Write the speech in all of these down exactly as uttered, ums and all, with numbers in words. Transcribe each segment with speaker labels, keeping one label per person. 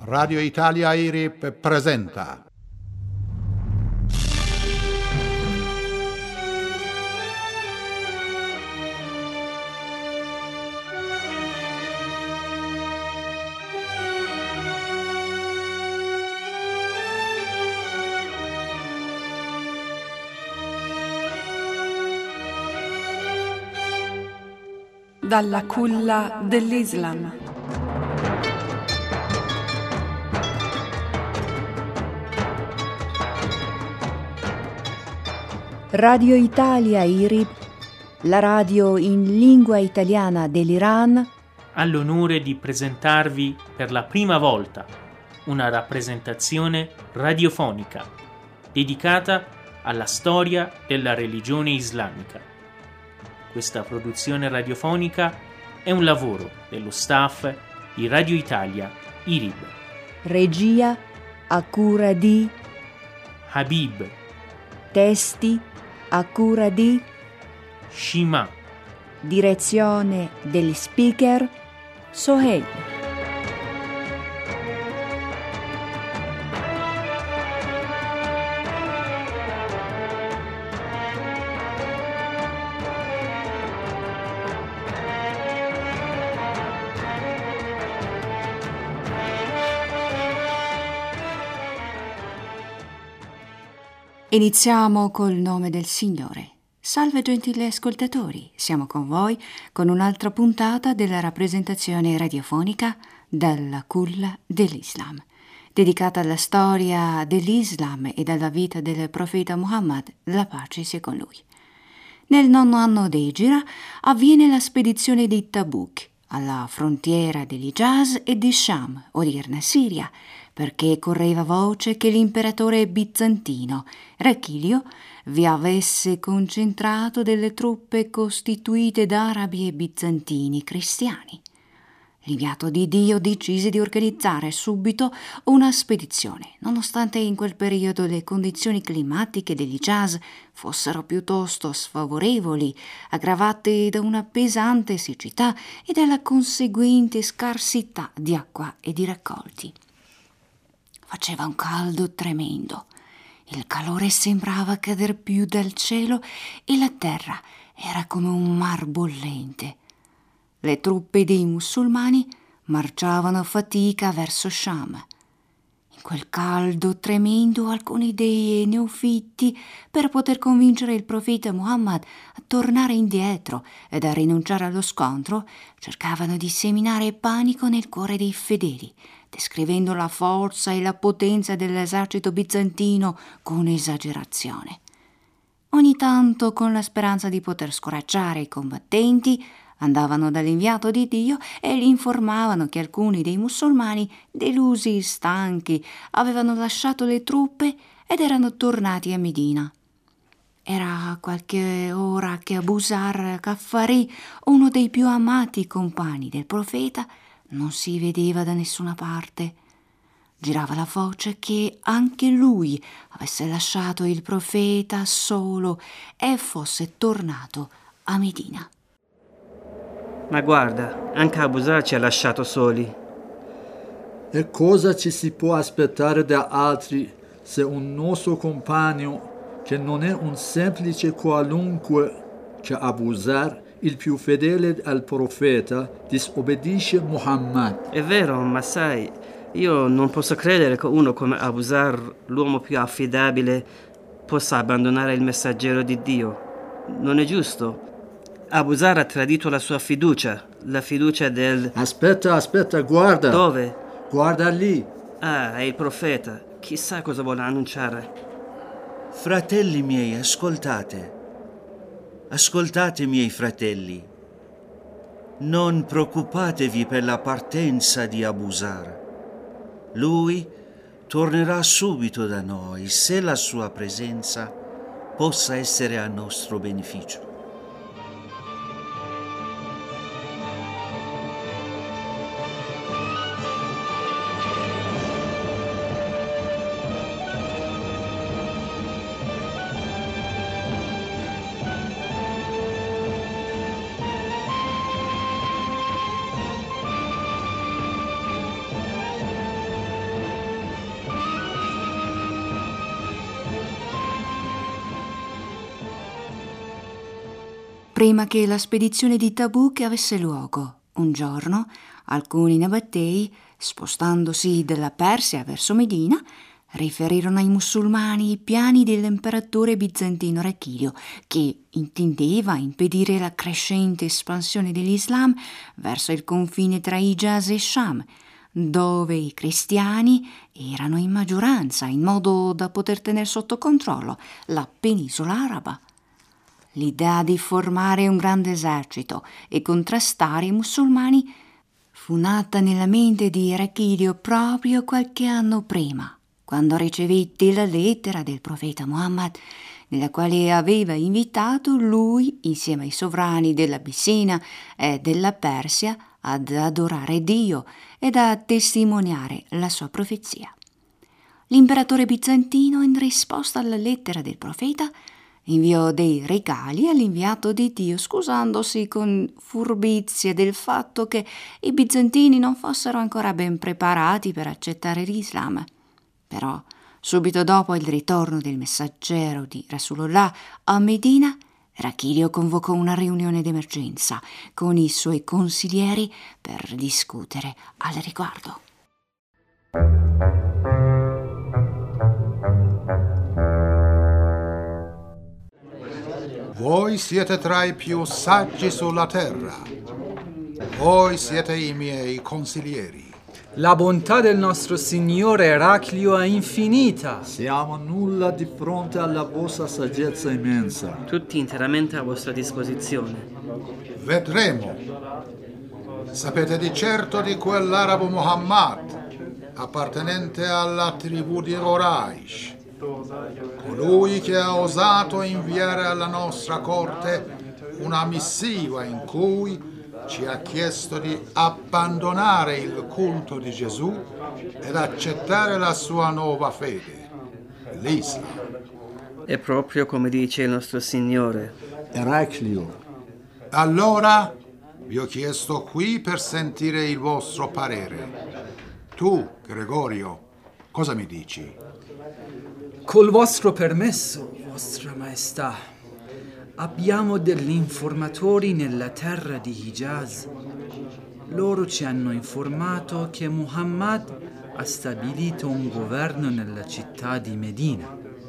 Speaker 1: Radio Italia I R I P presenta
Speaker 2: Dalla culla dell'Islam.
Speaker 3: Radio Italia I R I P, la radio in lingua italiana dell'Iran,
Speaker 4: ha l'onore di presentarvi per la prima volta una rappresentazione radiofonica dedicata alla storia della religione islamica. Questa produzione radiofonica è un lavoro dello staff di Radio Italia I R I B.
Speaker 3: Regia a cura di
Speaker 4: Habib.
Speaker 3: Testi a cura di
Speaker 4: Shima.
Speaker 3: Direzione degli speaker Soheil.
Speaker 2: Iniziamo col nome del Signore. Salve gentili ascoltatori, siamo con voi con un'altra puntata della rappresentazione radiofonica dalla culla dell'Islam, dedicata alla storia dell'Islam e dalla vita del profeta Muhammad, la pace sia con lui. Nel nono anno d'Egira avviene la spedizione di Tabuk, alla frontiera dell'Hijaz e di Sham, odierna Siria, perché correva voce che l'imperatore bizantino Rachilio vi avesse concentrato delle truppe costituite da arabi e bizantini cristiani. L'inviato di Dio decise di organizzare subito una spedizione, nonostante in quel periodo le condizioni climatiche dell'Hijaz fossero piuttosto sfavorevoli, aggravate da una pesante siccità e dalla conseguente scarsità di acqua e di raccolti. Faceva un caldo tremendo. Il calore sembrava cader più dal cielo e la terra era come un mar bollente. Le truppe dei musulmani marciavano a fatica verso Sham. In quel caldo tremendo alcuni dei neofitti, per poter convincere il profeta Muhammad a tornare indietro ed a rinunciare allo scontro, cercavano di seminare panico nel cuore dei fedeli, descrivendo la forza e la potenza dell'esercito bizantino con esagerazione. Ogni tanto, con la speranza di poter scoraggiare i combattenti, andavano dall'inviato di Dio e gli informavano che alcuni dei musulmani, delusi e stanchi, avevano lasciato le truppe ed erano tornati a Medina. Era qualche ora che Abu Zar Ghaffari, uno dei più amati compagni del profeta, non si vedeva da nessuna parte. Girava la voce che anche lui avesse lasciato il profeta solo e fosse tornato a Medina.
Speaker 5: Ma guarda, anche Abu Zar ci ha lasciato soli.
Speaker 6: E cosa ci si può aspettare da altri se un nostro compagno, che non è un semplice qualunque, che Abu Zar, il più fedele al profeta, disobbedisce Muhammad?
Speaker 5: È vero, ma sai, io non posso credere che uno come Abu Zar, l'uomo più affidabile, possa abbandonare il messaggero di Dio. Non è giusto. Abu Zar ha tradito la sua fiducia, la fiducia del...
Speaker 6: Aspetta, aspetta, guarda.
Speaker 5: Dove?
Speaker 6: Guarda lì.
Speaker 5: Ah, è il profeta. Chissà cosa vuole annunciare.
Speaker 7: Fratelli miei, ascoltate. Ascoltate, miei fratelli. Non preoccupatevi per la partenza di Abu Zar. Lui tornerà subito da noi se la sua presenza possa essere a nostro beneficio.
Speaker 2: prima che la spedizione di Tabuk avesse luogo. Un giorno alcuni nabatei, spostandosi dalla Persia verso Medina, riferirono ai musulmani i piani dell'imperatore bizantino Rachilio, che intendeva impedire la crescente espansione dell'Islam verso il confine tra Hijaz e Sham, dove i cristiani erano in maggioranza, in modo da poter tenere sotto controllo la penisola araba. L'idea di formare un grande esercito e contrastare i musulmani fu nata nella mente di Rachilio proprio qualche anno prima, quando ricevette la lettera del profeta Muhammad, nella quale aveva invitato lui, insieme ai sovrani dell'Abissina e della Persia, ad adorare Dio ed a testimoniare la sua profezia. L'imperatore bizantino, in risposta alla lettera del profeta, inviò dei regali all'inviato di Dio, scusandosi con furbizia del fatto che i bizantini non fossero ancora ben preparati per accettare l'Islam. Però, subito dopo il ritorno del messaggero di Rasulullah a Medina, Rachilio convocò una riunione d'emergenza con i suoi consiglieri per discutere al riguardo.
Speaker 1: Voi siete tra i più saggi sulla terra. Voi siete i miei consiglieri.
Speaker 8: La bontà del nostro Signore Eraclio è infinita.
Speaker 6: Siamo nulla di fronte alla vostra saggezza immensa.
Speaker 5: Tutti interamente a vostra disposizione.
Speaker 1: Vedremo. Sapete di certo di quell'arabo Muhammad, appartenente alla tribù di Quraysh, colui che ha osato inviare alla nostra corte una missiva in cui ci ha chiesto di abbandonare il culto di Gesù ed accettare la sua nuova fede, l'Islam.
Speaker 5: È proprio come dice il nostro Signore.
Speaker 6: Eraclio.
Speaker 1: Allora vi ho chiesto qui per sentire il vostro parere. Tu, Gregorio, cosa mi dici?
Speaker 8: Col vostro permesso, Vostra Maestà, abbiamo degli informatori nella terra di Hijaz. Loro ci hanno informato che Muhammad ha stabilito un governo nella città di Medina.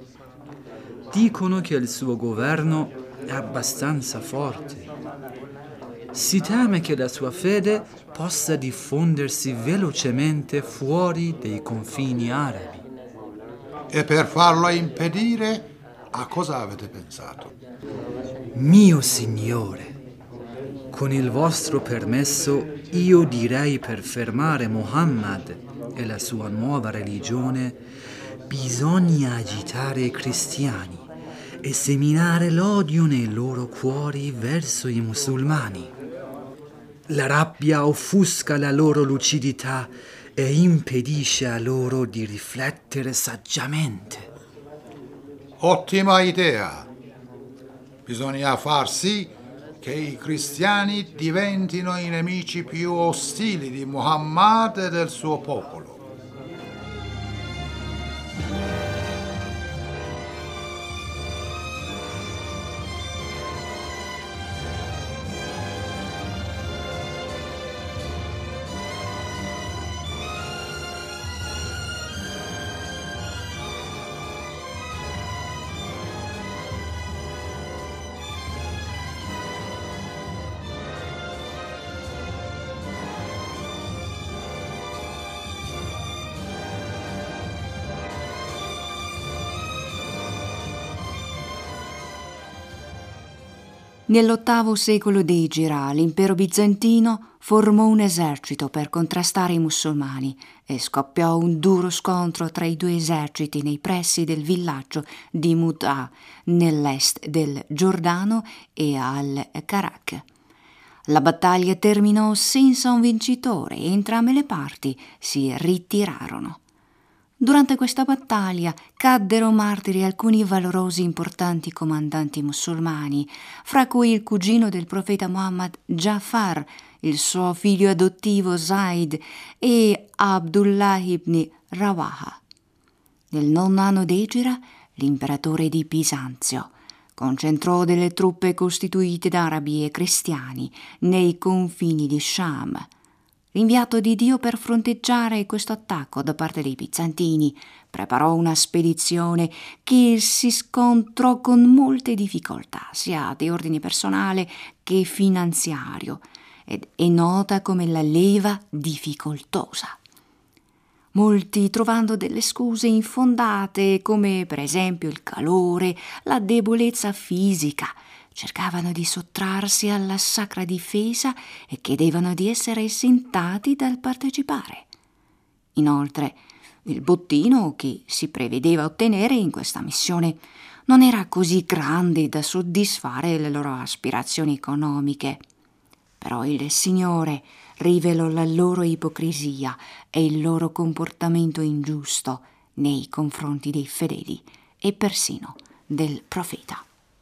Speaker 8: Dicono che il suo governo è abbastanza forte. Si teme che la sua fede possa diffondersi velocemente fuori dei confini arabi.
Speaker 1: E per farlo impedire, a cosa avete pensato?
Speaker 8: Mio Signore, con il vostro permesso io direi per fermare Muhammad e la sua nuova religione bisogna agitare i cristiani e seminare l'odio nei loro cuori verso i musulmani. La rabbia offusca la loro lucidità e impedisce a loro di riflettere saggiamente.
Speaker 1: Ottima idea! Bisogna far sì che i cristiani diventino i nemici più ostili di Muhammad e del suo popolo.
Speaker 2: Nell'ottavo secolo d'Igira l'impero bizantino formò un esercito per contrastare i musulmani e scoppiò un duro scontro tra i due eserciti nei pressi del villaggio di Mut'a, nell'est del Giordano e al-Karak. La battaglia terminò senza un vincitore e entrambe le parti si ritirarono. Durante questa battaglia caddero martiri alcuni valorosi e importanti comandanti musulmani, fra cui il cugino del profeta Muhammad Ja'far, il suo figlio adottivo Zaid e Abdullah ibn Rawaha. Nel nono anno d'Egira, l'imperatore di Bisanzio, concentrò delle truppe costituite da arabi e cristiani nei confini di Sham. L'inviato di Dio per fronteggiare questo attacco da parte dei bizantini preparò una spedizione che si scontrò con molte difficoltà, sia di ordine personale che finanziario, ed è nota come la leva difficoltosa. Molti, trovando delle scuse infondate, come per esempio il calore, la debolezza fisica, cercavano di sottrarsi alla sacra difesa e chiedevano di essere esentati dal partecipare. Inoltre, il bottino che si prevedeva ottenere in questa missione non era così grande da soddisfare le loro aspirazioni economiche. Però il Signore rivelò la loro ipocrisia e il loro comportamento ingiusto nei confronti dei fedeli e persino del profeta.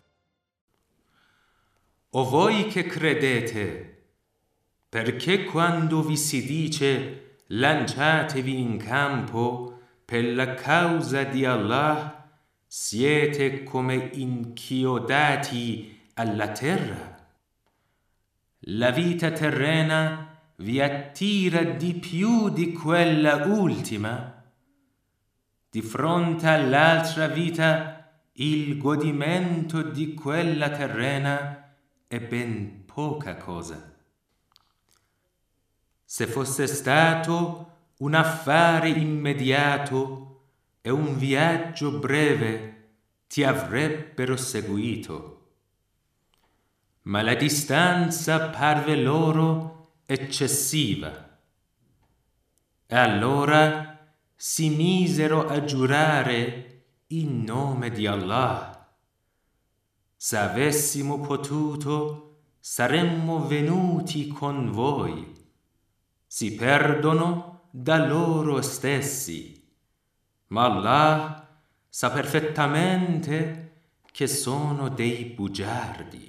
Speaker 9: O voi che credete, perché quando vi si dice lanciatevi in campo per la causa di Allah, siete come inchiodati alla terra? La vita terrena vi attira di più di quella ultima? Di fronte all'altra vita, il godimento di quella terrena è ben poca cosa. Se fosse stato un affare immediato e un viaggio breve, ti avrebbero seguito. Ma la distanza parve loro eccessiva. E allora si misero a giurare in nome di Allah. Se avessimo potuto, saremmo venuti con voi. Si perdono da loro stessi, ma Allah sa perfettamente che sono dei bugiardi.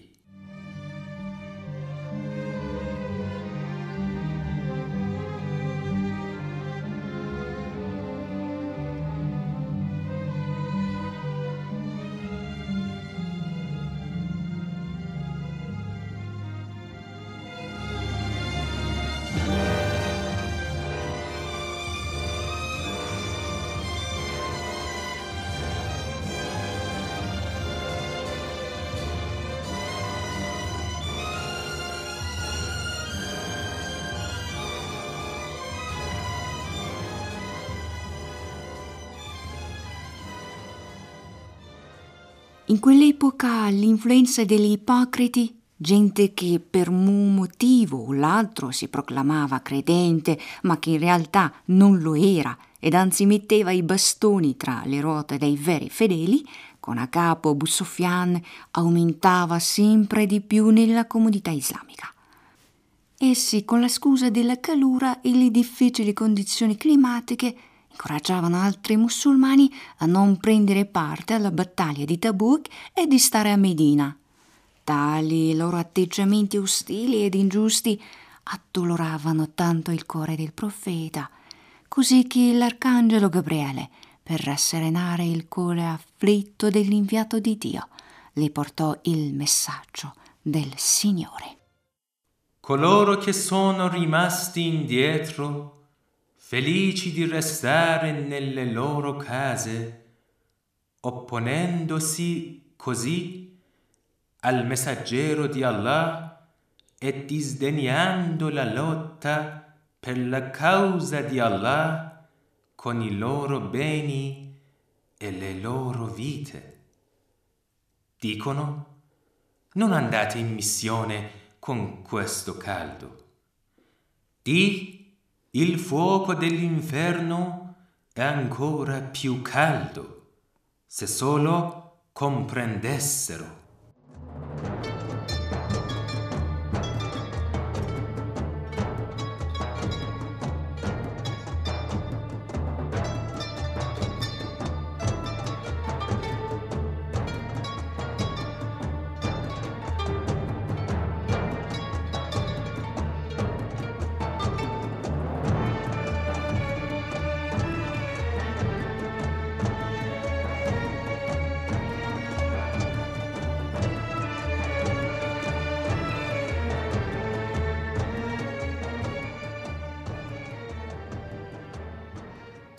Speaker 2: In quell'epoca l'influenza degli ipocriti, gente che per un motivo o l'altro si proclamava credente, ma che in realtà non lo era, ed anzi metteva i bastoni tra le ruote dei veri fedeli, con a capo Abu Sufyan, aumentava sempre di più nella comunità islamica. Essi, con la scusa della calura e le difficili condizioni climatiche, incoraggiavano altri musulmani a non prendere parte alla battaglia di Tabuk e di stare a Medina. Tali loro atteggiamenti ostili ed ingiusti addoloravano tanto il cuore del profeta, così che l'arcangelo Gabriele, per rasserenare il cuore afflitto dell'inviato di Dio, le portò il messaggio del Signore.
Speaker 9: Coloro che sono rimasti indietro, felici di restare nelle loro case, opponendosi così al messaggero di Allah e disdegnando la lotta per la causa di Allah con i loro beni e le loro vite. Dicono: non andate in missione con questo caldo. Di il fuoco dell'inferno è ancora più caldo, se solo comprendessero.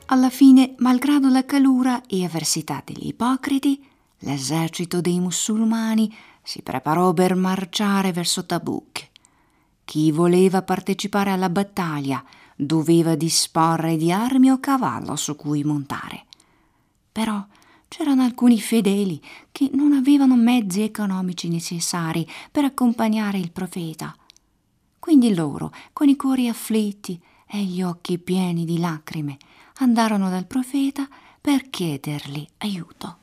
Speaker 2: Alla fine, malgrado la calura e avversità degli ipocriti, l'esercito dei musulmani si preparò per marciare verso Tabuk. Chi voleva partecipare alla battaglia doveva disporre di armi o cavallo su cui montare. Però c'erano alcuni fedeli che non avevano mezzi economici necessari per accompagnare il profeta. Quindi loro, con i cuori afflitti e gli occhi pieni di lacrime, andarono dal profeta per chiedergli aiuto.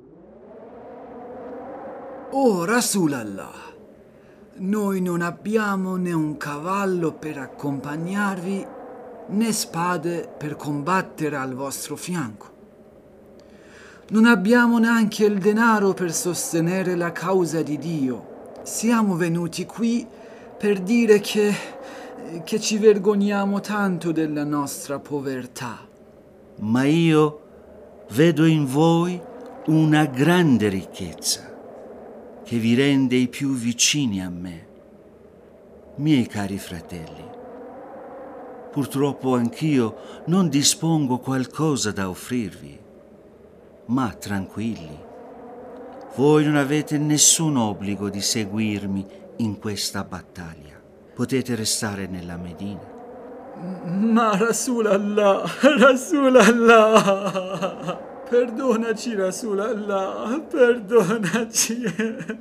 Speaker 8: Oh Rasulallah, noi non abbiamo né un cavallo per accompagnarvi né spade per combattere al vostro fianco. Non abbiamo neanche il denaro per sostenere la causa di Dio. Siamo venuti qui per dire che, che ci vergogniamo tanto della nostra povertà.
Speaker 7: Ma io vedo in voi una grande ricchezza che vi rende i più vicini a me. Miei cari fratelli, purtroppo anch'io non dispongo qualcosa da offrirvi, ma tranquilli, voi non avete nessun obbligo di seguirmi in questa battaglia. Potete restare nella Medina.
Speaker 8: Ma Rasulallah, Rasulallah, perdonaci Rasulallah, perdonaci.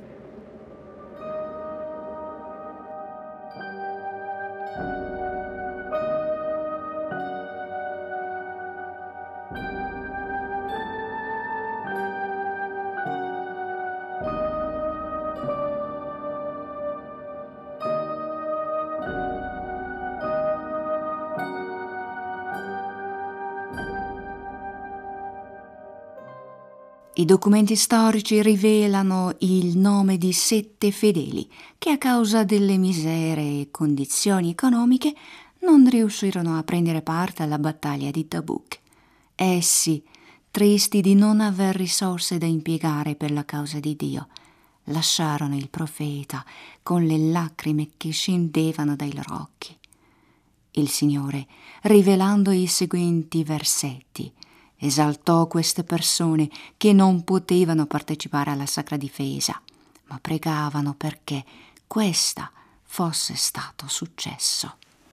Speaker 2: I documenti storici rivelano il nome di sette fedeli che a causa delle misere e condizioni economiche non riuscirono a prendere parte alla battaglia di Tabuk. Essi, tristi di non aver risorse da impiegare per la causa di Dio, lasciarono il profeta con le lacrime che scendevano dai loro occhi. Il Signore, rivelando i seguenti versetti, esaltò queste persone che non potevano partecipare alla sacra difesa, ma pregavano perché questa fosse stato successo.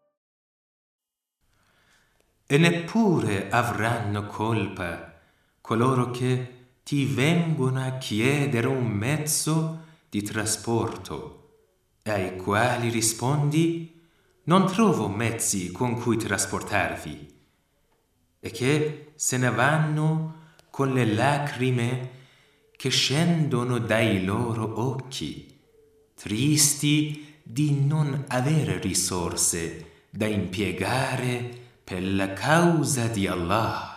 Speaker 9: E neppure avranno colpa coloro che ti vengono a chiedere un mezzo di trasporto e ai quali rispondi: non trovo mezzi con cui trasportarvi, e che se ne vanno con le lacrime che scendono dai loro occhi, tristi di non avere risorse da impiegare per la causa di Allah.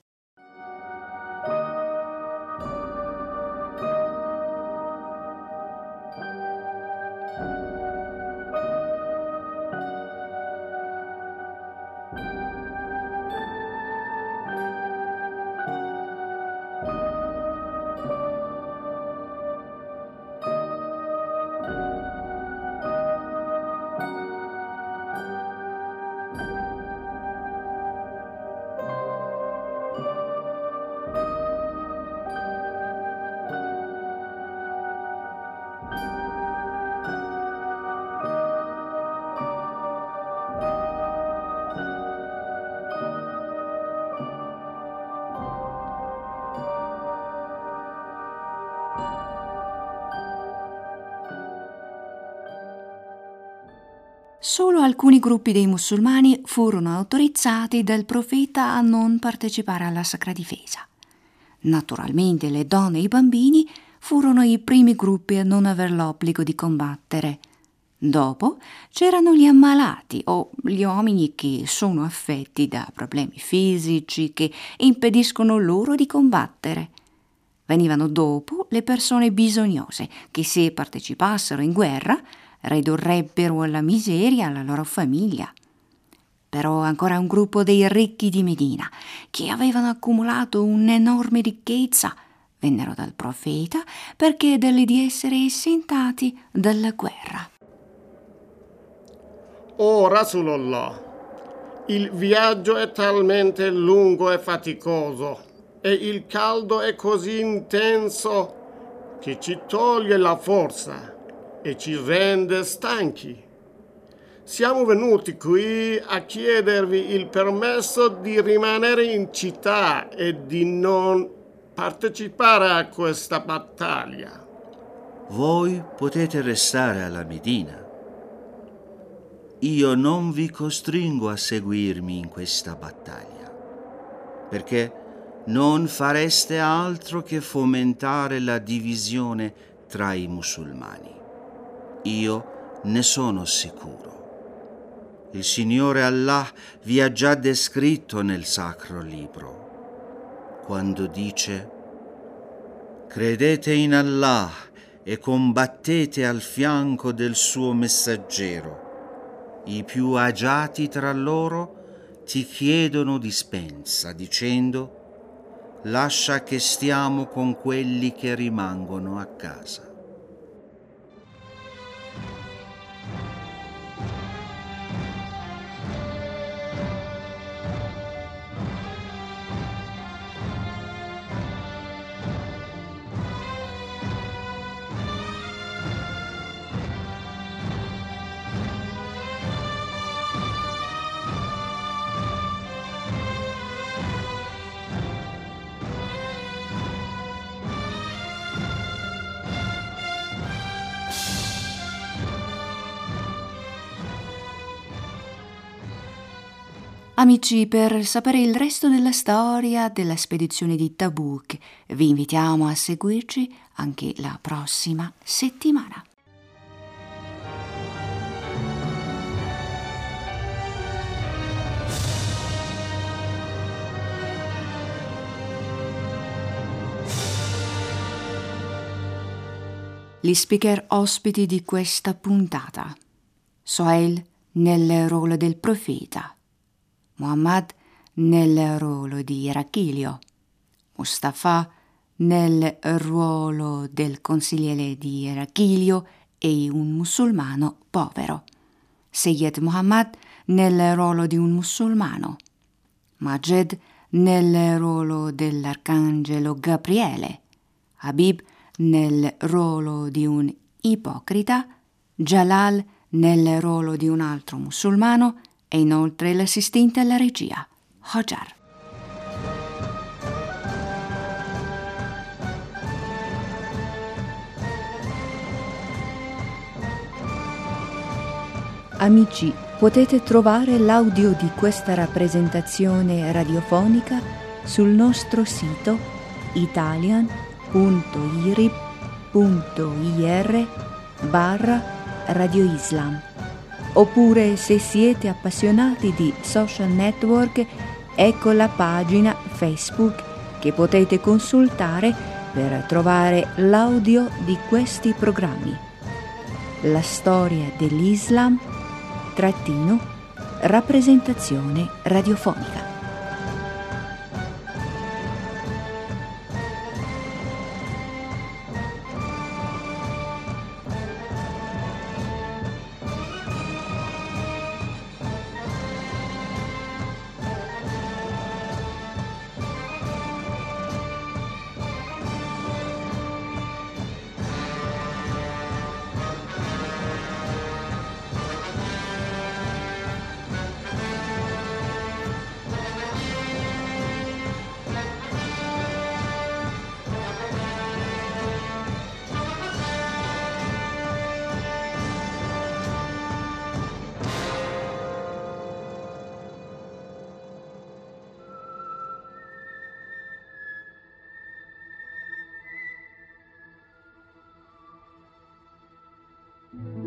Speaker 2: Solo alcuni gruppi dei musulmani furono autorizzati dal profeta a non partecipare alla sacra difesa. Naturalmente le donne e i bambini furono i primi gruppi a non aver l'obbligo di combattere. Dopo c'erano gli ammalati o gli uomini che sono affetti da problemi fisici che impediscono loro di combattere. Venivano dopo le persone bisognose che, se partecipassero in guerra, ridurrebbero alla miseria la loro famiglia. Però ancora un gruppo dei ricchi di Medina, che avevano accumulato un'enorme ricchezza, vennero dal profeta per chiedergli di essere esentati dalla guerra.
Speaker 10: Oh Rasulallah, Il viaggio è talmente lungo e faticoso e il caldo è così intenso che ci toglie la forza e ci rende stanchi. Siamo venuti qui a chiedervi il permesso di rimanere in città e di non partecipare a questa battaglia.
Speaker 7: Voi potete restare alla Medina. Io non vi costringo a seguirmi in questa battaglia, perché non fareste altro che fomentare la divisione tra i musulmani. Io ne sono sicuro. Il Signore Allah vi ha già descritto nel Sacro Libro, quando dice: credete in Allah e combattete al fianco del suo messaggero. I più agiati tra loro ti chiedono dispensa, dicendo: lascia che stiamo con quelli che rimangono a casa.
Speaker 2: Amici, per sapere il resto della storia della spedizione di Tabuk, vi invitiamo a seguirci anche la prossima settimana. Gli speaker ospiti di questa puntata: Sohail nel ruolo del profeta, Muhammad nel ruolo di Rachilio, Mustafa nel ruolo del consigliere di Rachilio e un musulmano povero, Sayyid Muhammad nel ruolo di un musulmano, Majed nel ruolo dell'arcangelo Gabriele, Habib nel ruolo di un ipocrita, Jalal nel ruolo di un altro musulmano e inoltre l'assistente alla regia, Hajar.
Speaker 3: Amici, potete trovare l'audio di questa rappresentazione radiofonica sul nostro sito italian punto irib punto ir barra Radio Islam. Oppure, se siete appassionati di social network, ecco la pagina Facebook che potete consultare per trovare l'audio di questi programmi. La storia dell'Islam trattino rappresentazione radiofonica.
Speaker 11: Thank you.